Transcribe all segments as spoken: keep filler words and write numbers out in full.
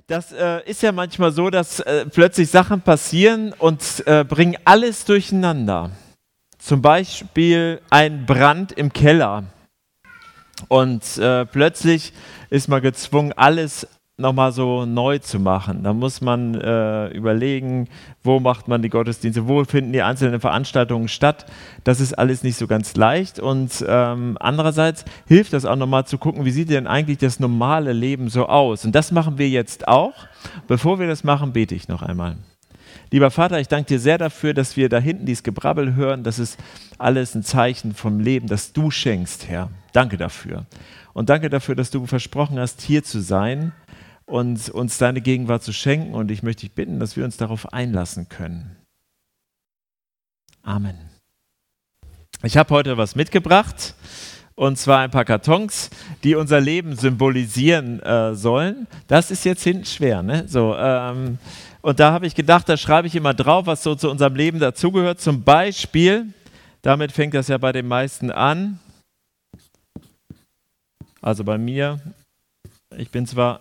Das äh, ist ja manchmal so, dass äh, plötzlich Sachen passieren und äh, bringen alles durcheinander. Zum Beispiel ein Brand im Keller. Und äh, plötzlich ist man gezwungen, alles nochmal so neu zu machen. Da muss man äh, überlegen, wo macht man die Gottesdienste, wo finden die einzelnen Veranstaltungen statt. Das ist alles nicht so ganz leicht. Und ähm, andererseits hilft das auch nochmal zu gucken, wie sieht denn eigentlich das normale Leben so aus. Und das machen wir jetzt auch. Bevor wir das machen, bete ich noch einmal. Lieber Vater, ich danke dir sehr dafür, dass wir da hinten dieses Gebrabbel hören. Das ist alles ein Zeichen vom Leben, das du schenkst, Herr. Danke dafür. Und danke dafür, dass du versprochen hast, hier zu sein und uns deine Gegenwart zu schenken. Und ich möchte dich bitten, dass wir uns darauf einlassen können. Amen. Ich habe heute was mitgebracht, und zwar ein paar Kartons, die unser Leben symbolisieren äh, sollen. Das ist jetzt hinten schwer, ne? So, ähm, und da habe ich gedacht, da schreibe ich immer drauf, was so zu unserem Leben dazugehört. Zum Beispiel, damit fängt das ja bei den meisten an, also bei mir, ich bin zwar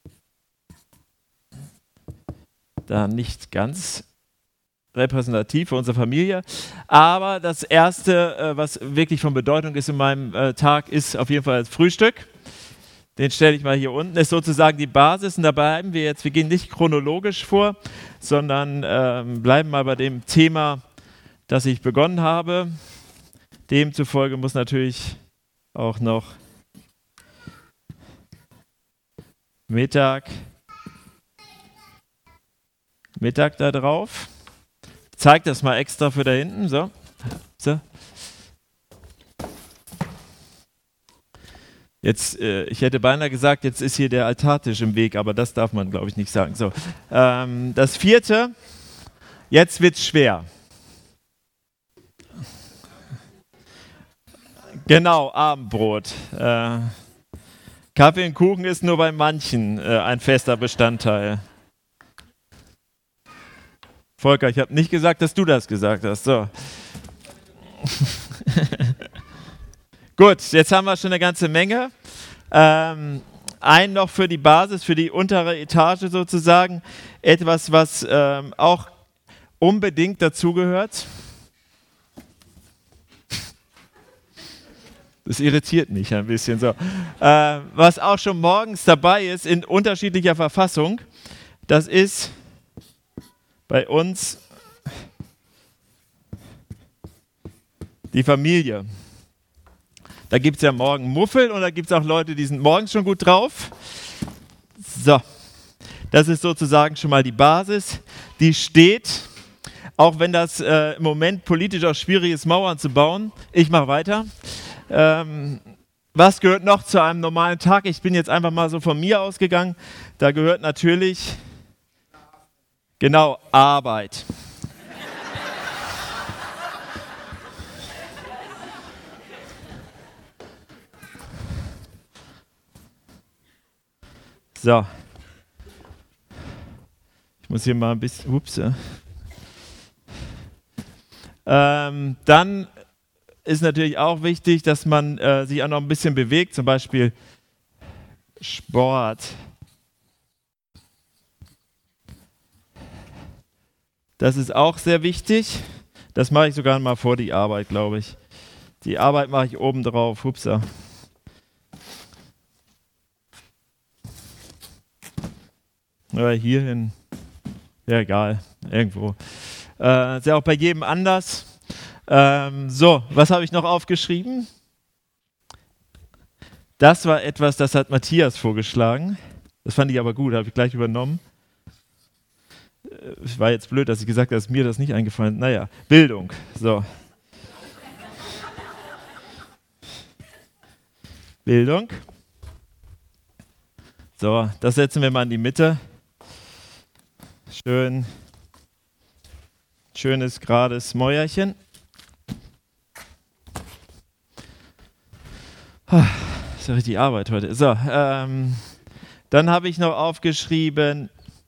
da nicht ganz repräsentativ für unsere Familie, aber das Erste, äh, was wirklich von Bedeutung ist in meinem äh, Tag, ist auf jeden Fall das Frühstück. Den stelle ich mal hier unten, ist sozusagen die Basis, und da bleiben wir jetzt, wir gehen nicht chronologisch vor, sondern ähm, bleiben mal bei dem Thema, das ich begonnen habe. Demzufolge muss natürlich auch noch Mittag, Mittag da drauf. Ich zeige das mal extra für da hinten, so. so. Jetzt, äh, ich hätte beinahe gesagt, jetzt ist hier der Altartisch im Weg, aber das darf man, glaube ich, nicht sagen. So, ähm, das vierte, jetzt wird's schwer. Genau, Abendbrot. Äh, Kaffee und Kuchen ist nur bei manchen äh, ein fester Bestandteil. Volker, ich habe nicht gesagt, dass du das gesagt hast. So. Gut, jetzt haben wir schon eine ganze Menge. Ähm, ein noch für die Basis, für die untere Etage sozusagen. Etwas, was ähm, auch unbedingt dazugehört. Das irritiert mich ein bisschen so. Äh, was auch schon morgens dabei ist, in unterschiedlicher Verfassung, das ist bei uns die Familie. Da gibt es ja morgen Muffel und da gibt es auch Leute, die sind morgens schon gut drauf. So, das ist sozusagen schon mal die Basis. Die steht, auch wenn das äh, im Moment politisch auch schwierig ist, Mauern zu bauen. Ich mache weiter. Ähm, was gehört noch zu einem normalen Tag? Ich bin jetzt einfach mal so von mir ausgegangen. Da gehört natürlich, genau, Arbeit. So. Ich muss hier mal ein bisschen, ups. Ähm, dann ist natürlich auch wichtig, dass man äh, sich auch noch ein bisschen bewegt, zum Beispiel Sport. Das ist auch sehr wichtig. Das mache ich sogar mal vor die Arbeit, glaube ich. Die Arbeit mache ich oben drauf. Hupsa. Oder hierhin. Ja, egal. Irgendwo. Äh, ist ja auch bei jedem anders. Ähm, so, was habe ich noch aufgeschrieben? Das war etwas, das hat Matthias vorgeschlagen. Das fand ich aber gut, habe ich gleich übernommen. Es war jetzt blöd, dass ich gesagt habe, dass mir das nicht eingefallen ist. Naja, Bildung. So. Bildung. So, das setzen wir mal in die Mitte. Schön. Schönes, gerades Mäuerchen. Das ist ja richtig Arbeit heute. So, ähm, dann habe ich noch aufgeschrieben,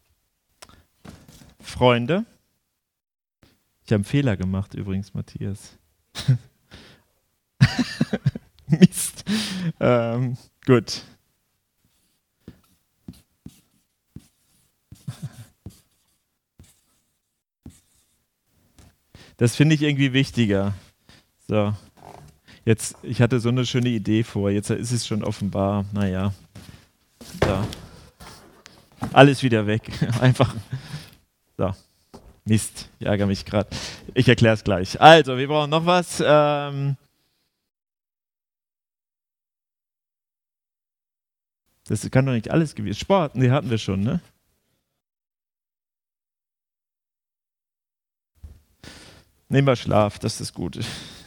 Freunde. Ich habe einen Fehler gemacht übrigens, Matthias. Mist. Ähm, gut. Das finde ich irgendwie wichtiger. So, jetzt, ich hatte so eine schöne Idee vor, jetzt ist es schon offenbar. Naja, so. Alles wieder weg. Einfach, so. Mist, ich ärgere mich gerade. Ich erkläre es gleich. Also, wir brauchen noch was. Ähm das kann doch nicht alles gewesen. Sport, nee, hatten wir schon, ne? Nehmen wir Schlaf, das ist gut.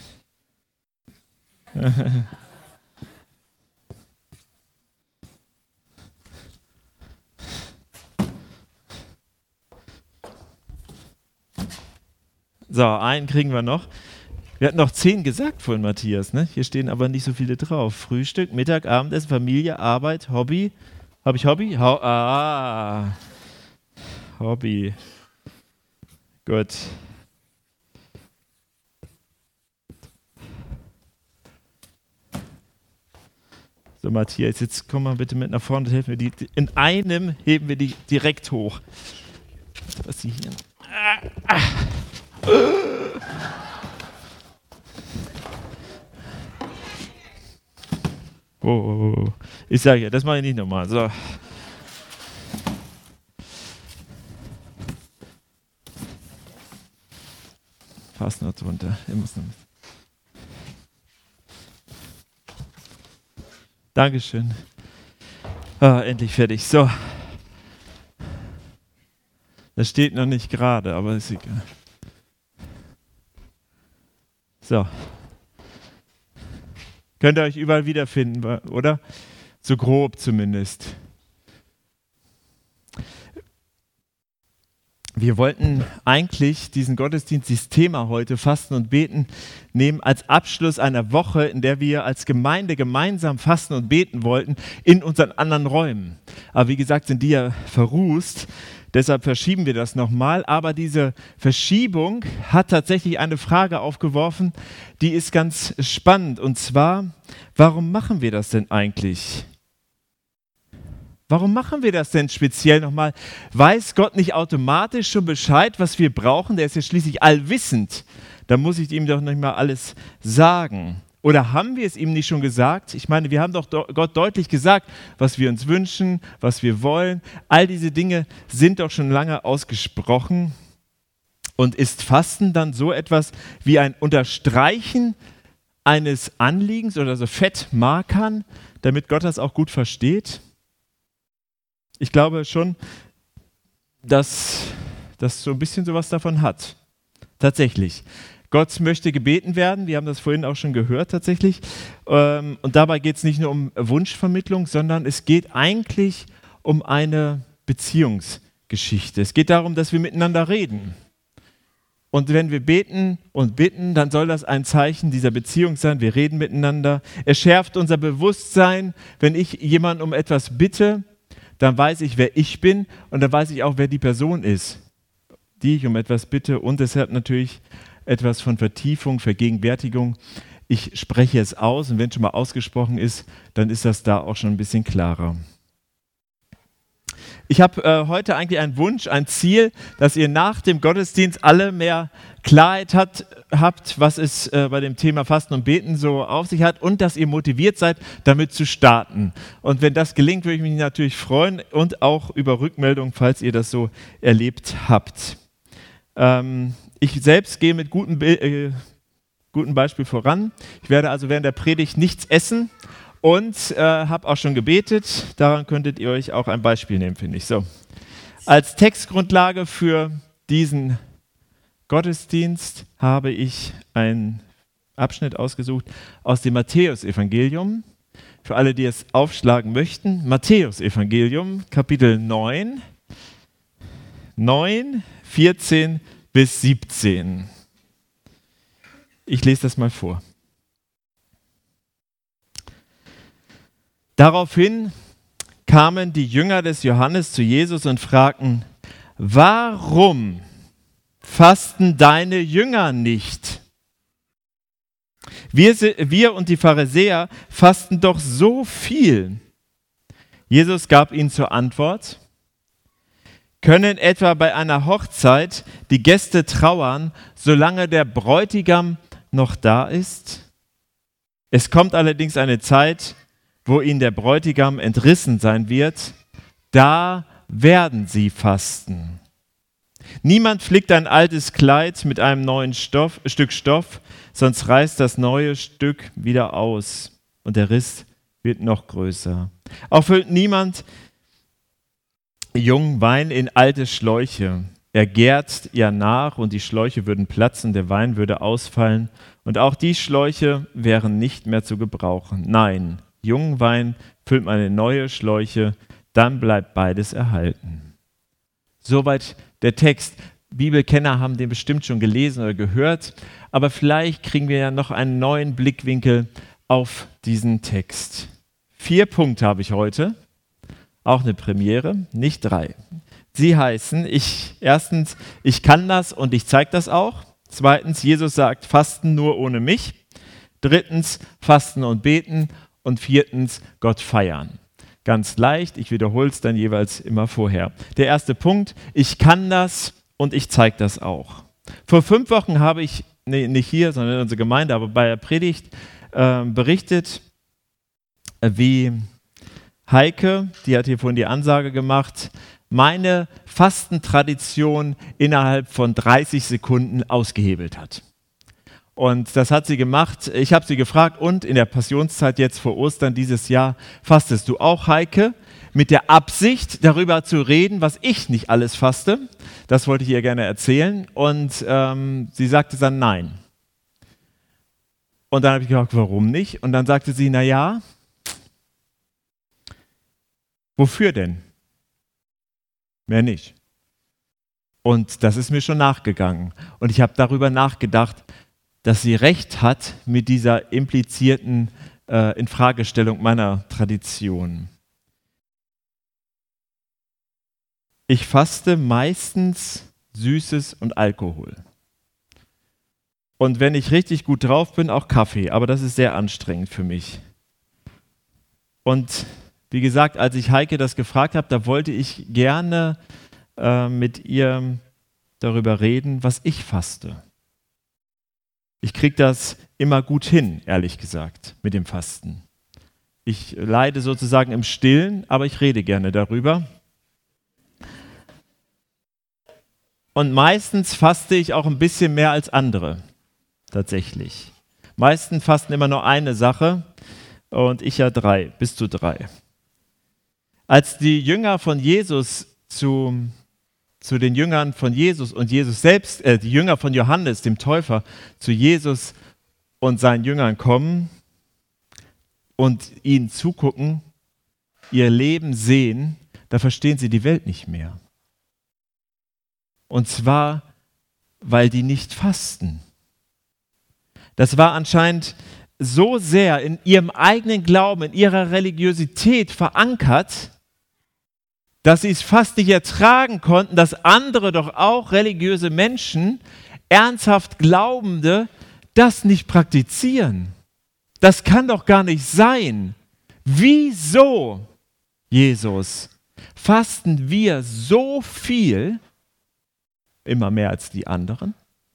So, einen kriegen wir noch. Wir hatten noch zehn gesagt vorhin, Matthias, ne? Hier stehen aber nicht so viele drauf. Frühstück, Mittag, Abendessen, Familie, Arbeit, Hobby. Habe ich Hobby? Ho ah, Hobby. Gut. So, Matthias, jetzt komm mal bitte mit nach vorne und helfen wir die. In einem heben wir die direkt hoch. Was sie hier. Ah, ah. Oh, oh, oh. Ich sage ja, das mache ich nicht nochmal. So. Fast noch drunter. Ich muss noch mit. Dankeschön. Ah, endlich fertig. So. Das steht noch nicht gerade, aber ist egal. So. Könnt ihr euch überall wiederfinden, oder? So grob zumindest. Wir wollten eigentlich diesen Gottesdienst, dieses Thema heute, Fasten und Beten, nehmen als Abschluss einer Woche, in der wir als Gemeinde gemeinsam fasten und beten wollten, in unseren anderen Räumen. Aber wie gesagt, sind die ja verrußt, deshalb verschieben wir das nochmal. Aber diese Verschiebung hat tatsächlich eine Frage aufgeworfen, die ist ganz spannend. Und zwar, warum machen wir das denn eigentlich? Warum machen wir das denn speziell nochmal? Weiß Gott nicht automatisch schon Bescheid, was wir brauchen? Der ist ja schließlich allwissend. Da muss ich ihm doch nicht mal alles sagen. Oder haben wir es ihm nicht schon gesagt? Ich meine, wir haben doch Gott deutlich gesagt, was wir uns wünschen, was wir wollen. All diese Dinge sind doch schon lange ausgesprochen. Und ist Fasten dann so etwas wie ein Unterstreichen eines Anliegens oder so Fettmarkern, damit Gott das auch gut versteht? Ich glaube schon, dass das so ein bisschen sowas davon hat. Tatsächlich. Gott möchte gebeten werden, wir haben das vorhin auch schon gehört tatsächlich. Und dabei geht es nicht nur um Wunschvermittlung, sondern es geht eigentlich um eine Beziehungsgeschichte. Es geht darum, dass wir miteinander reden. Und wenn wir beten und bitten, dann soll das ein Zeichen dieser Beziehung sein. Wir reden miteinander. Es schärft unser Bewusstsein, wenn ich jemanden um etwas bitte, dann weiß ich, wer ich bin und dann weiß ich auch, wer die Person ist, die ich um etwas bitte. Und es hat natürlich etwas von Vertiefung, Vergegenwärtigung. Ich spreche es aus und wenn es schon mal ausgesprochen ist, dann ist das da auch schon ein bisschen klarer. Ich habe äh, heute eigentlich einen Wunsch, ein Ziel, dass ihr nach dem Gottesdienst alle mehr Klarheit hat, habt, was es äh, bei dem Thema Fasten und Beten so auf sich hat und dass ihr motiviert seid, damit zu starten. Und wenn das gelingt, würde ich mich natürlich freuen und auch über Rückmeldungen, falls ihr das so erlebt habt. Ähm, ich selbst gehe mit gutem, äh, gutem Beispiel voran. Ich werde also während der Predigt nichts essen. Und äh, habe auch schon gebetet, daran könntet ihr euch auch ein Beispiel nehmen, finde ich. So. Als Textgrundlage für diesen Gottesdienst habe ich einen Abschnitt ausgesucht aus dem Matthäusevangelium. Für alle, die es aufschlagen möchten, Matthäusevangelium, Kapitel neun, neun, vierzehn bis siebzehn. Ich lese das mal vor. Daraufhin kamen die Jünger des Johannes zu Jesus und fragten, warum fasten deine Jünger nicht? Wir, wir und die Pharisäer fasten doch so viel. Jesus gab ihnen zur Antwort, Können etwa bei einer Hochzeit die Gäste trauern, solange der Bräutigam noch da ist? Es kommt allerdings eine Zeit, wo ihnen der Bräutigam entrissen sein wird. Da werden sie fasten. Niemand flickt ein altes Kleid mit einem neuen Stoff, Stück Stoff, sonst reißt das neue Stück wieder aus und der Riss wird noch größer. Auch füllt niemand jungen Wein in alte Schläuche. Er gärt ja nach und die Schläuche würden platzen, der Wein würde ausfallen und auch die Schläuche wären nicht mehr zu gebrauchen. Nein, jungen Wein füllt man in neue Schläuche, dann bleibt beides erhalten. Soweit der Text. Bibelkenner haben den bestimmt schon gelesen oder gehört, aber vielleicht kriegen wir ja noch einen neuen Blickwinkel auf diesen Text. Vier Punkte habe ich heute, auch eine Premiere, nicht drei. Sie heißen, ich, erstens, ich kann das und ich zeige das auch. Zweitens, Jesus sagt, Fasten nur ohne mich. Drittens, Fasten und Beten. Und viertens, Gott feiern. Ganz leicht, ich wiederhole es dann jeweils immer vorher. Der erste Punkt, ich kann das und ich zeige das auch. Vor fünf Wochen habe ich, nee, nicht hier, sondern in unserer Gemeinde, aber bei der Predigt äh, berichtet, äh, wie Heike, die hat hier vorhin die Ansage gemacht, meine Fastentradition innerhalb von dreißig Sekunden ausgehebelt hat. Und das hat sie gemacht. Ich habe sie gefragt, und in der Passionszeit jetzt vor Ostern dieses Jahr, fastest du auch, Heike? Mit der Absicht, darüber zu reden, was ich nicht alles faste. Das wollte ich ihr gerne erzählen. Und ähm, sie sagte dann nein. Und dann habe ich gefragt, warum nicht? Und dann sagte sie, na ja, wofür denn? Mehr nicht. Und das ist mir schon nachgegangen. Und ich habe darüber nachgedacht, dass sie recht hat mit dieser implizierten äh, Infragestellung meiner Tradition. Ich faste meistens Süßes und Alkohol. Und wenn ich richtig gut drauf bin, auch Kaffee. Aber das ist sehr anstrengend für mich. Und wie gesagt, als ich Heike das gefragt habe, da wollte ich gerne äh, mit ihr darüber reden, was ich faste. Ich kriege das immer gut hin, ehrlich gesagt, mit dem Fasten. Ich leide sozusagen im Stillen, aber ich rede gerne darüber. Und meistens faste ich auch ein bisschen mehr als andere, tatsächlich. Meistens fasten immer nur eine Sache und ich ja drei, bis zu drei. Als die Jünger von Jesus zu, zu den Jüngern von Jesus und Jesus selbst, äh, die Jünger von Johannes, dem Täufer, zu Jesus und seinen Jüngern kommen und ihnen zugucken, ihr Leben sehen, da verstehen sie die Welt nicht mehr. Und zwar, weil die nicht fasten. Das war anscheinend so sehr in ihrem eigenen Glauben, in ihrer Religiosität verankert, dass sie es fast nicht ertragen konnten, dass andere doch auch religiöse Menschen, ernsthaft Glaubende, das nicht praktizieren. Das kann doch gar nicht sein. Wieso, Jesus, fasten wir so viel, immer mehr als die anderen?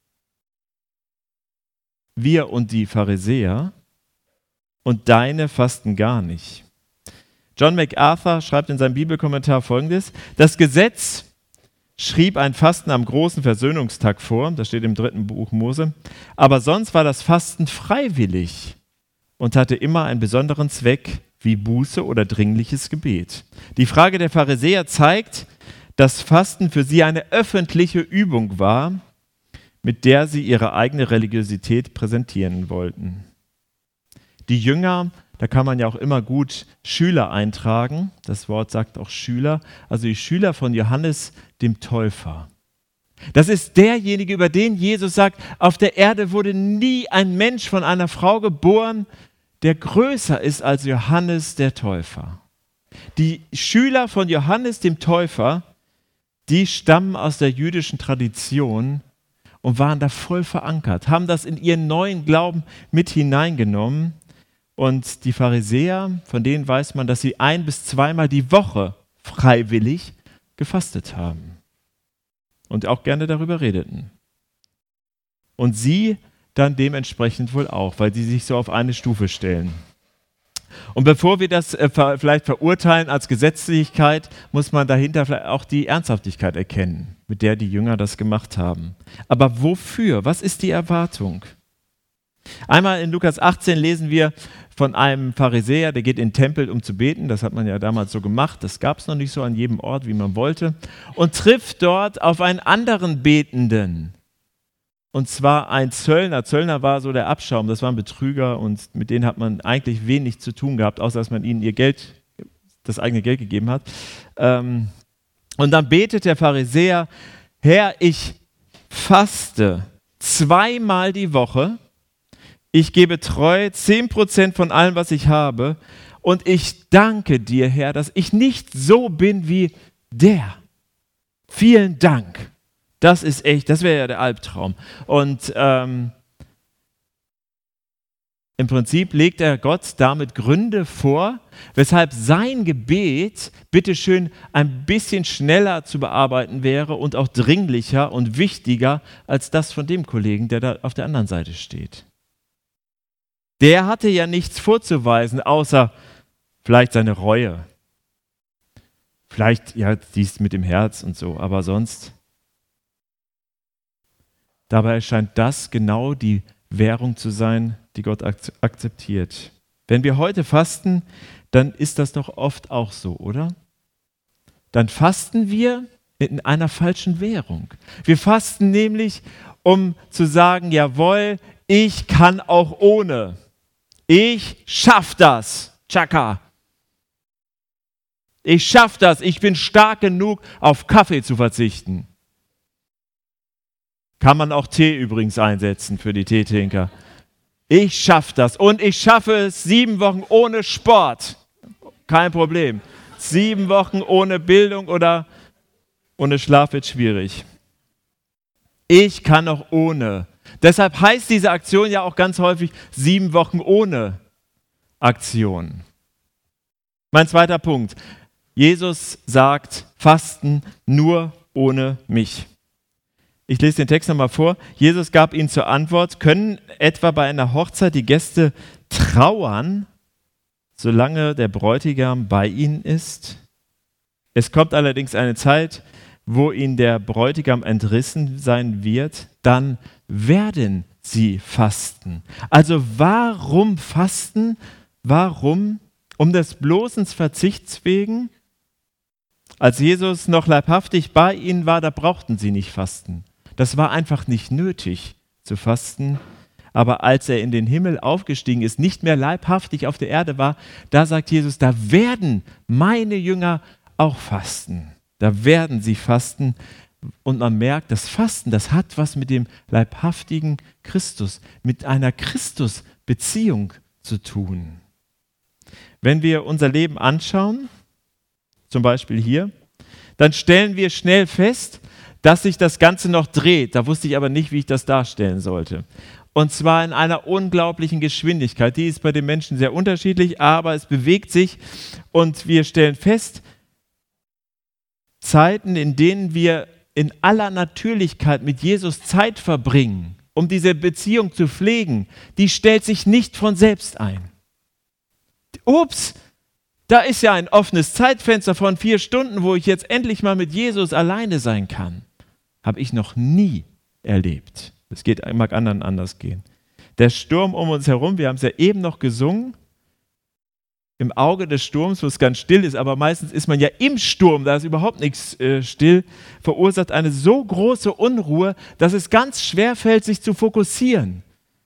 Wir und die Pharisäer, und deine fasten gar nicht. John MacArthur schreibt in seinem Bibelkommentar Folgendes: Das Gesetz schrieb ein Fasten am großen Versöhnungstag vor, das steht im dritten Buch Mose, aber sonst war das Fasten freiwillig und hatte immer einen besonderen Zweck, wie Buße oder dringliches Gebet. Die Frage der Pharisäer zeigt, dass Fasten für sie eine öffentliche Übung war, mit der sie ihre eigene Religiosität präsentieren wollten. Die Jünger, da kann man ja auch immer gut Schüler eintragen, das Wort sagt auch Schüler, also die Schüler von Johannes dem Täufer. Das ist derjenige, über den Jesus sagt, auf der Erde wurde nie ein Mensch von einer Frau geboren, der größer ist als Johannes der Täufer. Die Schüler von Johannes dem Täufer, die stammen aus der jüdischen Tradition und waren da voll verankert, haben das in ihren neuen Glauben mit hineingenommen. Und die Pharisäer, von denen weiß man, dass sie ein- bis zweimal die Woche freiwillig gefastet haben. und auch gerne darüber redeten. Und sie dann dementsprechend wohl auch, weil sie sich so auf eine Stufe stellen. Und bevor wir das äh, ver- vielleicht verurteilen als Gesetzlichkeit, muss man dahinter vielleicht auch die Ernsthaftigkeit erkennen, mit der die Jünger das gemacht haben. Aber wofür? Was ist die Erwartung? Einmal in Lukas achtzehn lesen wir von einem Pharisäer, der geht in den Tempel, um zu beten. Das hat man ja damals so gemacht. Das gab es noch nicht so an jedem Ort, wie man wollte. Und trifft dort auf einen anderen Betenden. Und zwar ein Zöllner. Zöllner war so der Abschaum. Das waren Betrüger und mit denen hat man eigentlich wenig zu tun gehabt, außer dass man ihnen ihr Geld, das eigene Geld gegeben hat. Und dann betet der Pharisäer: Herr, ich faste zweimal die Woche. Ich gebe treu zehn Prozent von allem, was ich habe. Und ich danke dir, Herr, dass ich nicht so bin wie der. Vielen Dank. Das ist echt, das wäre ja der Albtraum. Und ähm, im Prinzip legt er Gott damit Gründe vor, weshalb sein Gebet bitteschön ein bisschen schneller zu bearbeiten wäre und auch dringlicher und wichtiger als das von dem Kollegen, der da auf der anderen Seite steht. Der hatte ja nichts vorzuweisen, außer vielleicht seine Reue. Vielleicht, ja, dies mit dem Herz und so, aber sonst. Dabei scheint das genau die Währung zu sein, die Gott ak- akzeptiert. Wenn wir heute fasten, dann ist das doch oft auch so, oder? Dann fasten wir in einer falschen Währung. Wir fasten nämlich, um zu sagen, jawohl, ich kann auch ohne. Ich schaff das. Chaka. Ich schaff das. Ich bin stark genug, auf Kaffee zu verzichten. Kann man auch Tee übrigens einsetzen für die Teetrinker. Ich schaffe das. Und ich schaffe es sieben Wochen ohne Sport. Kein Problem. Sieben Wochen ohne Bildung oder ohne Schlaf wird schwierig. Ich kann auch ohne. Deshalb heißt diese Aktion ja auch ganz häufig sieben Wochen ohne Aktion. Mein zweiter Punkt. Jesus sagt, Fasten nur ohne mich. Ich lese den Text nochmal vor. Jesus gab ihnen zur Antwort: Können etwa bei einer Hochzeit die Gäste trauern, solange der Bräutigam bei ihnen ist? Es kommt allerdings eine Zeit, wo ihnen der Bräutigam entrissen sein wird, dann werden sie fasten. Also warum fasten? Warum? Um des bloßen Verzichts wegen? Als Jesus noch leibhaftig bei ihnen war, da brauchten sie nicht fasten. Das war einfach nicht nötig zu fasten. Aber als er in den Himmel aufgestiegen ist, nicht mehr leibhaftig auf der Erde war, da sagt Jesus, da werden meine Jünger auch fasten. Da werden sie fasten. Und man merkt, das Fasten, das hat was mit dem leibhaftigen Christus, mit einer Christusbeziehung zu tun. Wenn wir unser Leben anschauen, zum Beispiel hier, dann stellen wir schnell fest, dass sich das Ganze noch dreht. Da wusste ich aber nicht, wie ich das darstellen sollte. Und zwar in einer unglaublichen Geschwindigkeit. Die ist bei den Menschen sehr unterschiedlich, aber es bewegt sich. Und wir stellen fest, Zeiten, in denen wir in aller Natürlichkeit mit Jesus Zeit verbringen, um diese Beziehung zu pflegen, die stellt sich nicht von selbst ein. Ups, da ist ja ein offenes Zeitfenster von vier Stunden, wo ich jetzt endlich mal mit Jesus alleine sein kann. Habe ich noch nie erlebt. Es geht, mag anderen anders gehen. Der Sturm um uns herum, wir haben es ja eben noch gesungen, im Auge des Sturms, wo es ganz still ist, aber meistens ist man ja im Sturm, da ist überhaupt nichts äh, still, verursacht eine so große Unruhe, dass es ganz schwer fällt, sich zu fokussieren.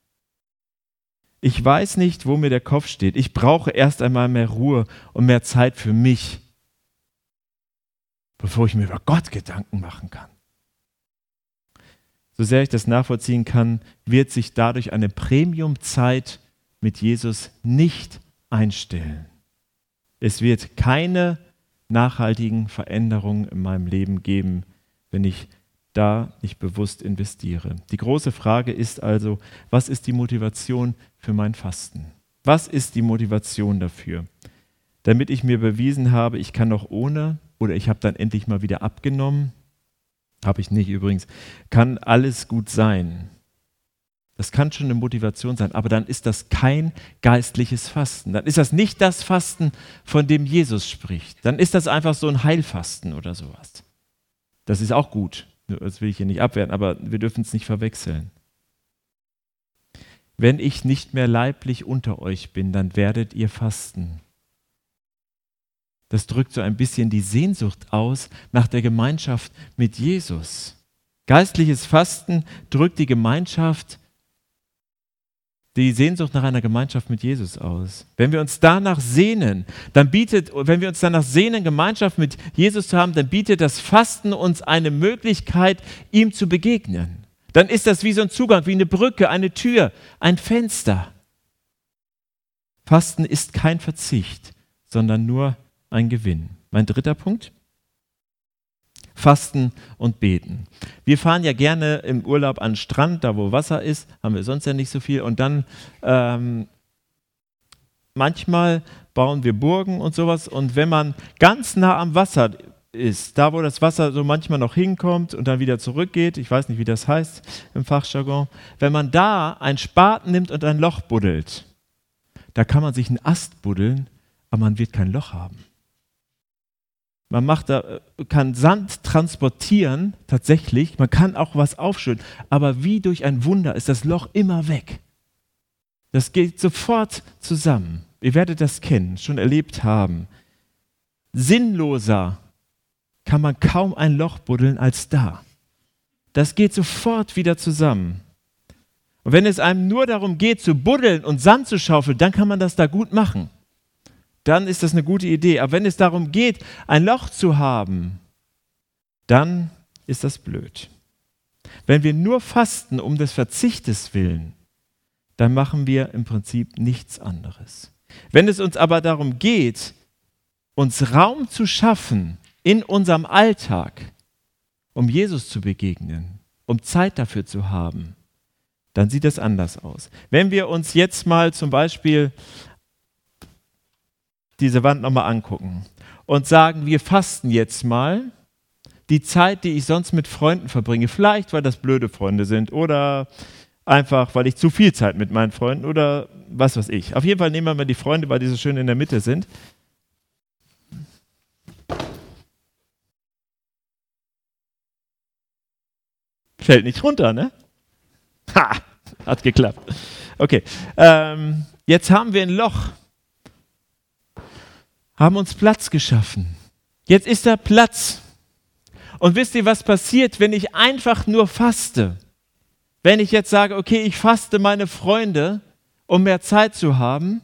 Ich weiß nicht, wo mir der Kopf steht. Ich brauche erst einmal mehr Ruhe und mehr Zeit für mich, bevor ich mir über Gott Gedanken machen kann. So sehr ich das nachvollziehen kann, wird sich dadurch eine Premiumzeit mit Jesus nicht einstellen. Es wird keine nachhaltigen Veränderungen in meinem Leben geben, wenn ich da nicht bewusst investiere. Die große Frage ist also, was ist die Motivation für mein Fasten? Was ist die Motivation dafür? Damit ich mir bewiesen habe, ich kann auch ohne, oder ich habe dann endlich mal wieder abgenommen? habe ich nicht übrigens, kann alles gut sein. Das kann schon eine Motivation sein, aber dann ist das kein geistliches Fasten. Dann ist das nicht das Fasten, von dem Jesus spricht. Dann ist das einfach so ein Heilfasten oder sowas. Das ist auch gut, das will ich hier nicht abwehren, aber wir dürfen es nicht verwechseln. Wenn ich nicht mehr leiblich unter euch bin, dann werdet ihr fasten. Das drückt so ein bisschen die Sehnsucht aus nach der Gemeinschaft mit Jesus. Geistliches Fasten drückt die Gemeinschaft, die Sehnsucht nach einer Gemeinschaft mit Jesus aus. Wenn wir uns danach sehnen, dann bietet, wenn wir uns danach sehnen, Gemeinschaft mit Jesus zu haben, dann bietet das Fasten uns eine Möglichkeit, ihm zu begegnen. Dann ist das wie so ein Zugang, wie eine Brücke, eine Tür, ein Fenster. Fasten ist kein Verzicht, sondern nur ein Gewinn. Mein dritter Punkt: Fasten und Beten. Wir fahren ja gerne im Urlaub an den Strand, da wo Wasser ist, haben wir sonst ja nicht so viel. Und dann ähm, manchmal bauen wir Burgen und sowas. Und wenn man ganz nah am Wasser ist, da wo das Wasser so manchmal noch hinkommt und dann wieder zurückgeht, ich weiß nicht, wie das heißt im Fachjargon, wenn man da einen Spaten nimmt und ein Loch buddelt, da kann man sich einen Ast buddeln, aber man wird kein Loch haben. Man macht da, kann Sand transportieren, tatsächlich, man kann auch was aufschütten, aber wie durch ein Wunder ist das Loch immer weg. Das geht sofort zusammen. Ihr werdet das kennen, schon erlebt haben. Sinnloser kann man kaum ein Loch buddeln als da. Das geht sofort wieder zusammen. Und wenn es einem nur darum geht, zu buddeln und Sand zu schaufeln, dann kann man das da gut machen. Dann ist das eine gute Idee. Aber wenn es darum geht, ein Loch zu haben, dann ist das blöd. Wenn wir nur fasten um des Verzichtes willen, dann machen wir im Prinzip nichts anderes. Wenn es uns aber darum geht, uns Raum zu schaffen in unserem Alltag, um Jesus zu begegnen, um Zeit dafür zu haben, dann sieht das anders aus. Wenn wir uns jetzt mal zum Beispiel diese Wand nochmal angucken und sagen, wir fasten jetzt mal die Zeit, die ich sonst mit Freunden verbringe, vielleicht weil das blöde Freunde sind oder einfach, weil ich zu viel Zeit mit meinen Freunden oder was weiß ich. Auf jeden Fall nehmen wir mal die Freunde, weil die so schön in der Mitte sind. Fällt nicht runter, ne? Ha, hat geklappt. Okay, ähm, jetzt haben wir ein Loch. Haben uns Platz geschaffen. Jetzt ist da Platz. Und wisst ihr, was passiert, wenn ich einfach nur faste? Wenn ich jetzt sage, okay, ich faste meine Freunde, um mehr Zeit zu haben,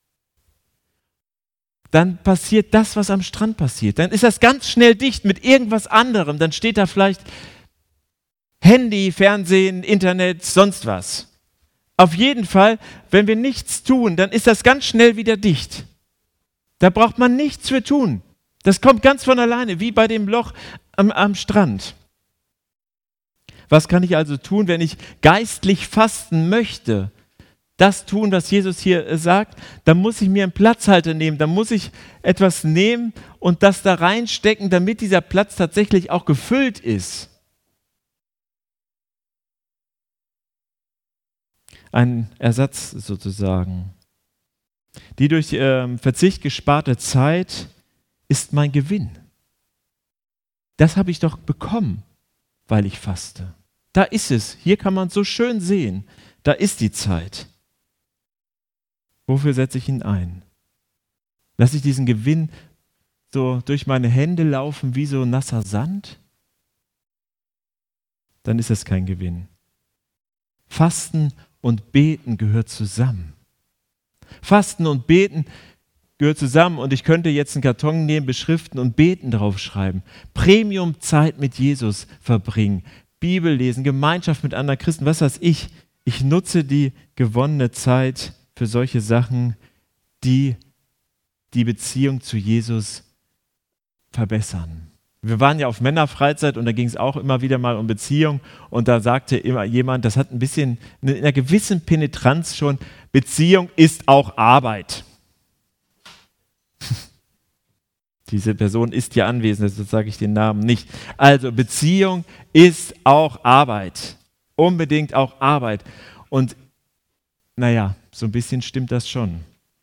dann passiert das, was am Strand passiert. Dann ist das ganz schnell dicht mit irgendwas anderem. Dann steht da vielleicht Handy, Fernsehen, Internet, sonst was. Auf jeden Fall, wenn wir nichts tun, dann ist das ganz schnell wieder dicht. Da braucht man nichts für tun. Das kommt ganz von alleine, wie bei dem Loch am, am Strand. Was kann ich also tun, wenn ich geistlich fasten möchte? Das tun, was Jesus hier sagt, dann muss ich mir einen Platzhalter nehmen, dann muss ich etwas nehmen und das da reinstecken, damit dieser Platz tatsächlich auch gefüllt ist. Ein Ersatz sozusagen. Die durch äh, Verzicht gesparte Zeit ist mein Gewinn. Das habe ich doch bekommen, weil ich faste. Da ist es. Hier kann man es so schön sehen. Da ist die Zeit. Wofür setze ich ihn ein? Lasse ich diesen Gewinn so durch meine Hände laufen wie so nasser Sand? Dann ist es kein Gewinn. Fasten und Beten gehört zusammen. Fasten und Beten gehört zusammen und ich könnte jetzt einen Karton nehmen, beschriften und Beten draufschreiben. Premium-Zeit mit Jesus verbringen, Bibel lesen, Gemeinschaft mit anderen Christen, was weiß ich. Ich nutze die gewonnene Zeit für solche Sachen, die die Beziehung zu Jesus verbessern. Wir waren ja auf Männerfreizeit und da ging es auch immer wieder mal um Beziehung und da sagte immer jemand, das hat ein bisschen, in einer gewissen Penetranz schon, Beziehung ist auch Arbeit. Diese Person ist ja anwesend, deshalb sage ich den Namen nicht. Also Beziehung ist auch Arbeit. Unbedingt auch Arbeit. Und naja, so ein bisschen stimmt das schon.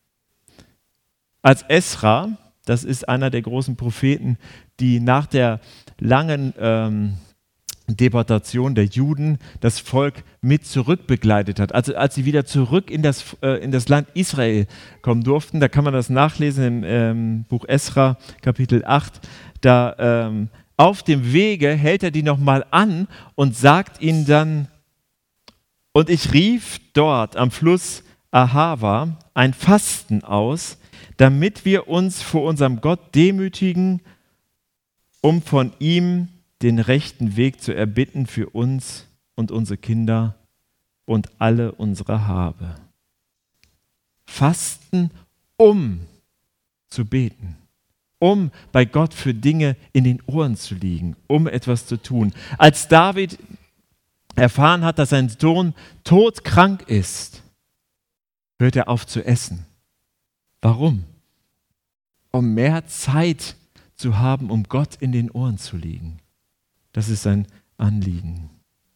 Als Esra, das ist einer der großen Propheten, die nach der langen ähm, Deportation der Juden das Volk mit zurückbegleitet hat. Also als sie wieder zurück in das, äh, in das Land Israel kommen durften, da kann man das nachlesen im ähm, Buch Esra, Kapitel acht, da ähm, auf dem Wege hält er die nochmal an und sagt ihnen dann, und ich rief dort am Fluss Ahava ein Fasten aus, damit wir uns vor unserem Gott demütigen, um von ihm den rechten Weg zu erbitten für uns und unsere Kinder und alle unsere Habe. Fasten, um zu beten, um bei Gott für Dinge in den Ohren zu liegen, um etwas zu tun. Als David erfahren hat, dass sein Sohn todkrank ist, hört er auf zu essen. Warum? Um mehr Zeit zu haben, um Gott in den Ohren zu liegen. Das ist sein Anliegen.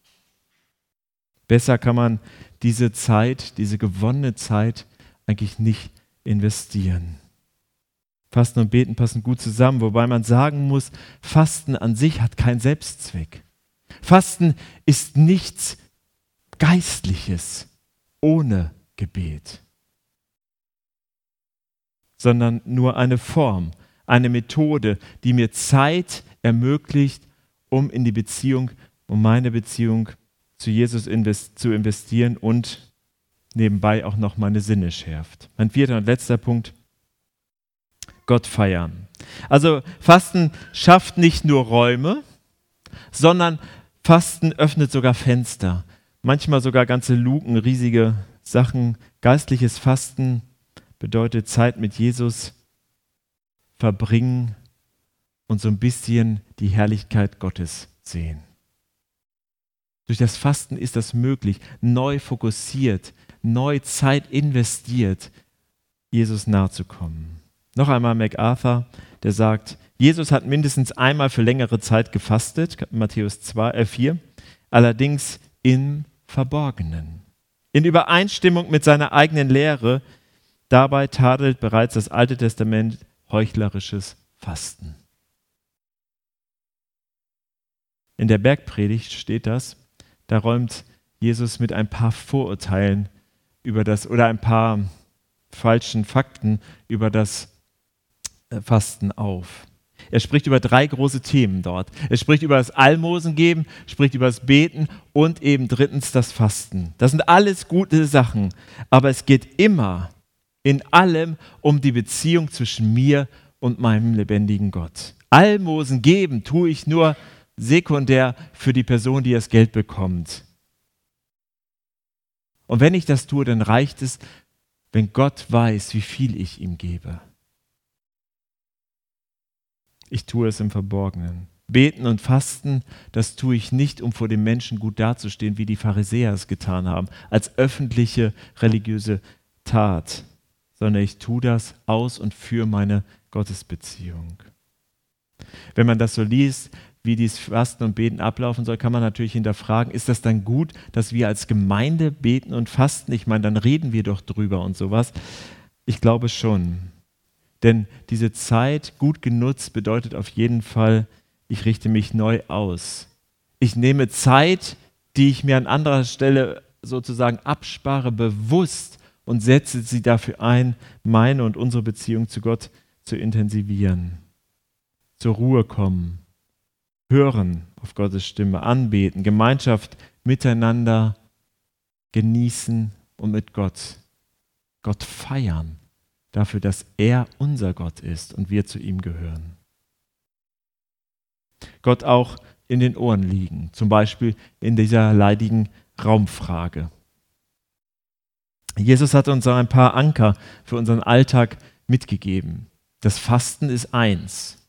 Besser kann man diese Zeit, diese gewonnene Zeit eigentlich nicht investieren. Fasten und Beten passen gut zusammen, wobei man sagen muss, Fasten an sich hat keinen Selbstzweck. Fasten ist nichts Geistliches ohne Gebet, sondern nur eine Form, eine Methode, die mir Zeit ermöglicht, um in die Beziehung, um meine Beziehung zu Jesus invest, zu investieren und nebenbei auch noch meine Sinne schärft. Mein vierter und letzter Punkt, Gott feiern. Also Fasten schafft nicht nur Räume, sondern Fasten öffnet sogar Fenster, manchmal sogar ganze Luken, riesige Sachen. Geistliches Fasten bedeutet Zeit mit Jesus verbringen und so ein bisschen die Herrlichkeit Gottes sehen. Durch das Fasten ist das möglich, neu fokussiert, neu Zeit investiert, Jesus nahe zu kommen. Noch einmal MacArthur, der sagt, Jesus hat mindestens einmal für längere Zeit gefastet, Matthäus zwei, äh vier, allerdings im Verborgenen. In Übereinstimmung mit seiner eigenen Lehre, dabei tadelt bereits das Alte Testament heuchlerisches Fasten. In der Bergpredigt steht das, da räumt Jesus mit ein paar Vorurteilen über das oder ein paar falschen Fakten über das Fasten auf. Er spricht über drei große Themen dort. Er spricht über das Almosengeben, spricht über das Beten und eben drittens das Fasten. Das sind alles gute Sachen, aber es geht immer in allem um die Beziehung zwischen mir und meinem lebendigen Gott. Almosen geben tue ich nur sekundär für die Person, die das Geld bekommt. Und wenn ich das tue, dann reicht es, wenn Gott weiß, wie viel ich ihm gebe. Ich tue es im Verborgenen. Beten und Fasten, das tue ich nicht, um vor den Menschen gut dazustehen, wie die Pharisäer es getan haben, als öffentliche religiöse Tat, sondern ich tue das aus und für meine Gottesbeziehung. Wenn man das so liest, wie dieses Fasten und Beten ablaufen soll, kann man natürlich hinterfragen, ist das dann gut, dass wir als Gemeinde beten und fasten? Ich meine, dann reden wir doch drüber und sowas. Ich glaube schon. Denn diese Zeit gut genutzt bedeutet auf jeden Fall, ich richte mich neu aus. Ich nehme Zeit, die ich mir an anderer Stelle sozusagen abspare, bewusst und setze sie dafür ein, meine und unsere Beziehung zu Gott zu intensivieren. Zur Ruhe kommen, hören auf Gottes Stimme, anbeten, Gemeinschaft miteinander genießen und mit Gott, Gott feiern. Dafür, dass er unser Gott ist und wir zu ihm gehören. Gott auch in den Ohren liegen, zum Beispiel in dieser leidigen Raumfrage. Jesus hat uns ein paar Anker für unseren Alltag mitgegeben. Das Fasten ist eins.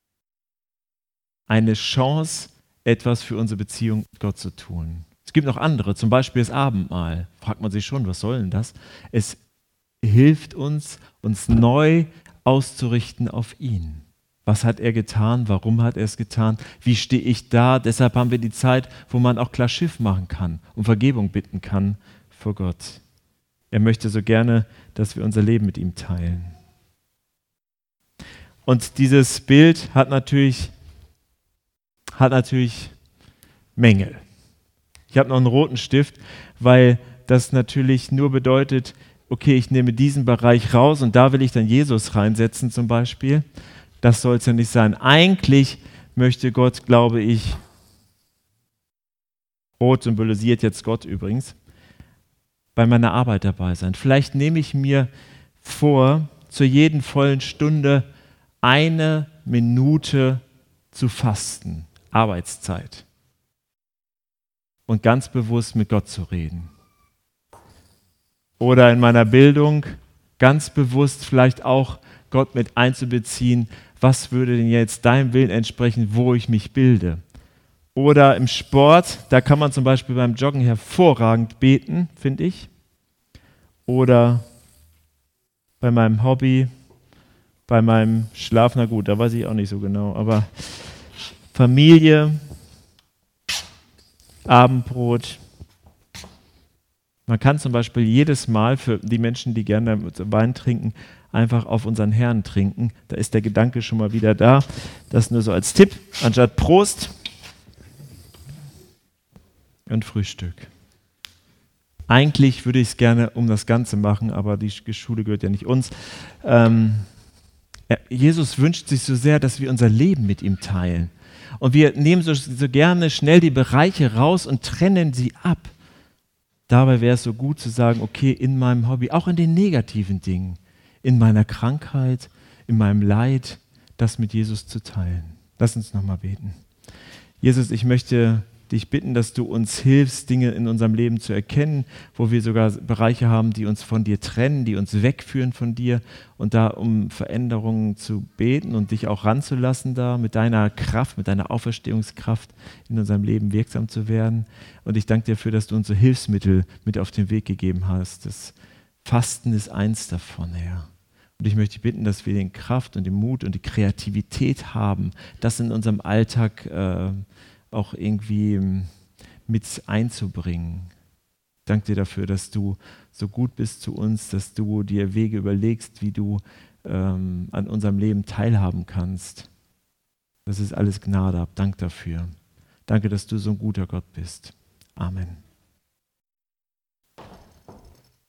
Eine Chance, etwas für unsere Beziehung mit Gott zu tun. Es gibt noch andere, zum Beispiel das Abendmahl. Fragt man sich schon, was soll denn das? Es hilft uns, uns neu auszurichten auf ihn. Was hat er getan? Warum hat er es getan? Wie stehe ich da? Deshalb haben wir die Zeit, wo man auch klar Schiff machen kann und Vergebung bitten kann vor Gott. Er möchte so gerne, dass wir unser Leben mit ihm teilen. Und dieses Bild hat natürlich, hat natürlich Mängel. Ich habe noch einen roten Stift, weil das natürlich nur bedeutet, okay, ich nehme diesen Bereich raus und da will ich dann Jesus reinsetzen zum Beispiel. Das soll es ja nicht sein. Eigentlich möchte Gott, glaube ich, rot symbolisiert jetzt Gott übrigens, bei meiner Arbeit dabei sein. Vielleicht nehme ich mir vor, zu jeden vollen Stunde eine Minute zu fasten, Arbeitszeit, und ganz bewusst mit Gott zu reden. Oder in meiner Bildung ganz bewusst vielleicht auch Gott mit einzubeziehen, was würde denn jetzt deinem Willen entsprechen, wo ich mich bilde. Oder im Sport, da kann man zum Beispiel beim Joggen hervorragend beten, finde ich. Oder bei meinem Hobby, bei meinem Schlaf, na gut, da weiß ich auch nicht so genau, aber Familie, Abendbrot. Man kann zum Beispiel jedes Mal für die Menschen, die gerne Wein trinken, einfach auf unseren Herrn trinken. Da ist der Gedanke schon mal wieder da. Das nur so als Tipp, anstatt Prost und Frühstück. Eigentlich würde ich es gerne um das Ganze machen, aber die Schule gehört ja nicht uns. Ähm, Jesus wünscht sich so sehr, dass wir unser Leben mit ihm teilen. Und wir nehmen so, so gerne schnell die Bereiche raus und trennen sie ab. Dabei wäre es so gut zu sagen, okay, in meinem Hobby, auch in den negativen Dingen, in meiner Krankheit, in meinem Leid, das mit Jesus zu teilen. Lass uns nochmal beten. Jesus, ich möchte dich bitten, dass du uns hilfst, Dinge in unserem Leben zu erkennen, wo wir sogar Bereiche haben, die uns von dir trennen, die uns wegführen von dir, und da um Veränderungen zu beten und dich auch ranzulassen, da mit deiner Kraft, mit deiner Auferstehungskraft in unserem Leben wirksam zu werden. Und ich danke dir dafür, dass du uns so Hilfsmittel mit auf den Weg gegeben hast. Das Fasten ist eins davon, Herr. Und ich möchte dich bitten, dass wir den Kraft und den Mut und die Kreativität haben, das in unserem Alltag äh, auch irgendwie mit einzubringen. Ich danke dir dafür, dass du so gut bist zu uns, dass du dir Wege überlegst, wie du ähm, an unserem Leben teilhaben kannst. Das ist alles Gnade. Dank dafür. Danke, dass du so ein guter Gott bist. Amen.